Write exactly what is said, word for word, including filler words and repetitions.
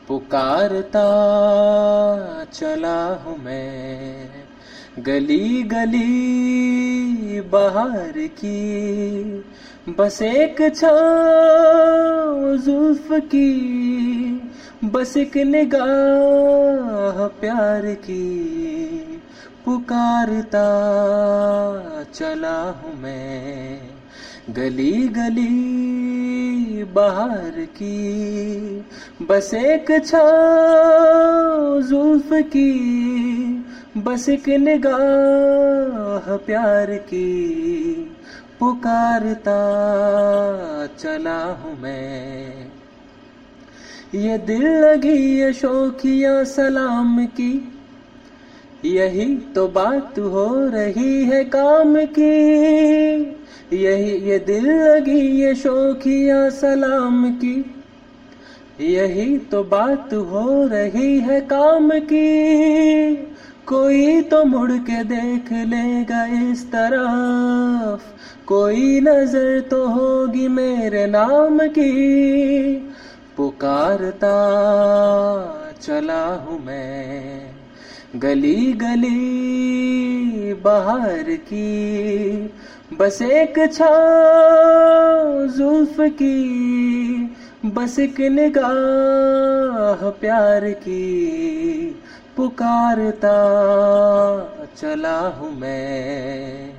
पुकारता चला हूँ मैं गली गली बहार की, बस एक छाँव जुल्फ की, बस एक निगाह प्यार की। पुकारता चला हूँ मैं गली गली बहार की, बस एक छाँव जुल्फ की, बस एक निगाह प्यार की। पुकारता चला हूँ मैं। ये दिल लगी ये शौकिया सलाम की, यही तो बात हो रही है काम की। यही ये दिल लगी ये शौकिया सलाम की, यही तो बात हो रही है काम की। कोई तो मुड़ के देख लेगा इस तरफ, कोई नजर तो होगी मेरे नाम की। पुकारता चला हूँ मैं गली गली बहार की, बस एक छाँव जुल्फ की, बस एक निगाह प्यार की। पुकारता चला हूँ मैं।